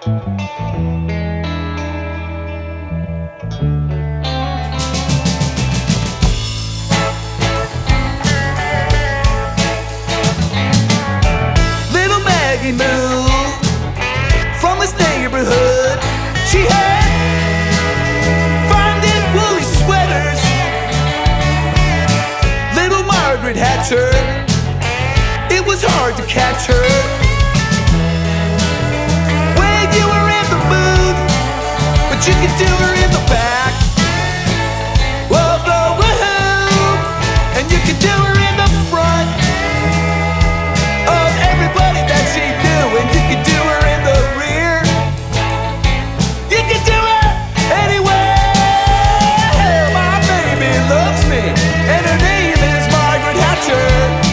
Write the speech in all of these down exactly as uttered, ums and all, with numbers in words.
Little Maggie moved from his neighborhood. She had fine knit woolly sweaters. Little Margaret Hatcher, it was hard to catch her. Well, you were in the mood, but you could do her in the back. Whoa, whoa, woohoo! And you could do her in the front of everybody that she knew, and you could do her in the rear. You could do her anywhere. My baby loves me, and her name is Margaret Hatcher.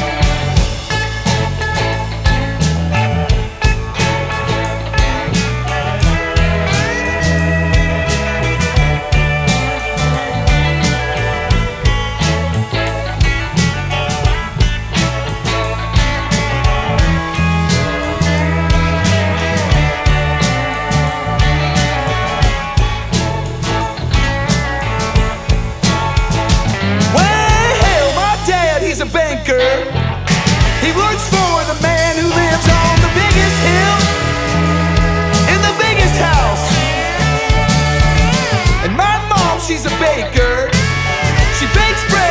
He's a banker. He works for the man who lives on the biggest hill in the biggest house. And my mom, she's a baker. She bakes bread